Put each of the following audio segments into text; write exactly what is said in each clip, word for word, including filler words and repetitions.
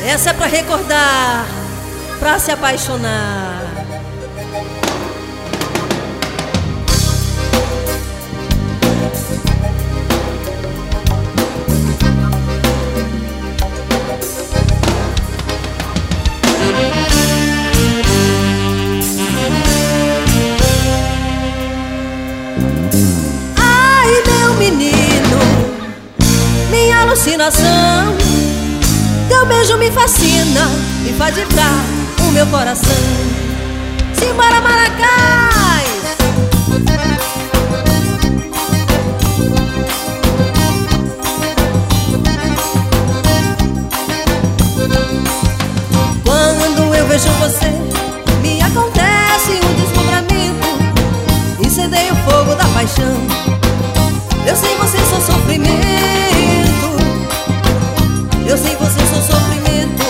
Essa é pra recordar, pra se apaixonar. Ai, meu menino, minha alucinação, teu beijo me fascina, me faz vibrar o meu coração. Simbora, Maracás! Quando eu vejo você, me acontece um deslumbramento, incendeia o fogo da paixão. Eu sem você sou sofrimento, eu sem você sou sofrimento.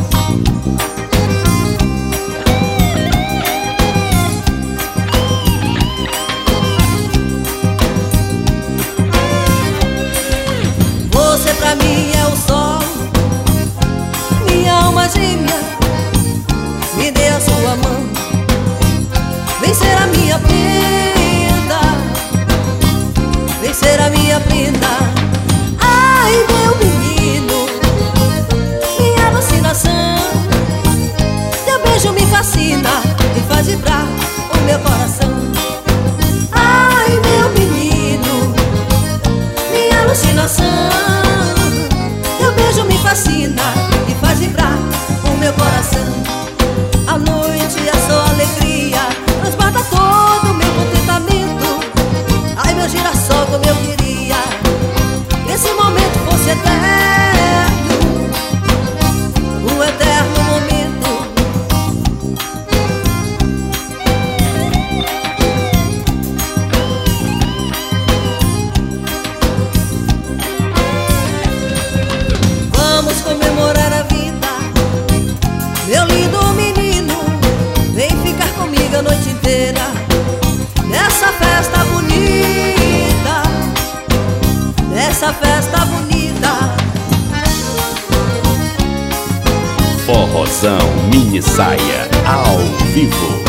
Você pra mim é o sol, minha alma gêmea, me dê a sua mão, vem ser a minha prenda, vem ser a minha prenda. Ai, meu menino, minha alucinação, teu beijo me fascina, me faz vibrar o meu coração. Ai, meu menino, minha alucinação, teu beijo me fascina, me faz vibrar o meu coração. A noite é só alegria, transborda todo o meu contentamento. Ai, meu girassol, como eu queria que esse momento fosse eterno, um eterno momento. Vamos comemorar a vida, meu lindo menino, vem ficar comigo a noite inteira nessa festa bonita, nessa festa bonita. Forrozão Mini Saia ao vivo.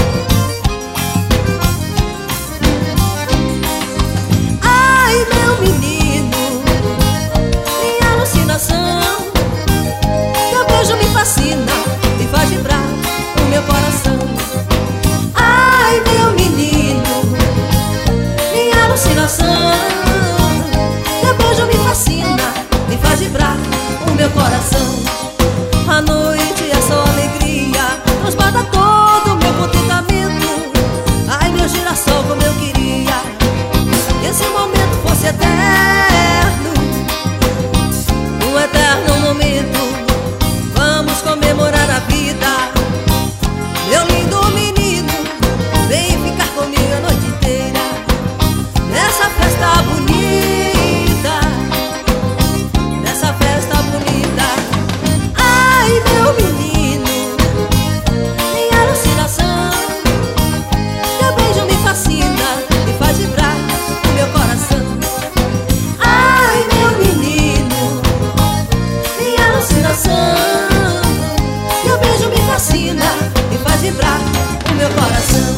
Ai, meu menino, minha alucinação, teu beijo me fascina, me faz vibrar o meu coração. Ai, meu menino, minha alucinação, teu beijo me fascina, me faz vibrar o meu coração. A noite é só alegria, transborda todo o meu contentamento. Ai, meu girassol, como eu queria que esse momento fosse eterno, um eterno momento. Vamos comemorar a vida, meu lindo menino, vem ficar comigo a noite inteira nessa festa bonita, nessa festa bonita. Ai, meu menino, minha alucinação, teu beijo me fascina, me faz vibrar o meu coração. Ai, meu menino, minha alucinação, teu beijo me fascina, me faz vibrar o meu coração.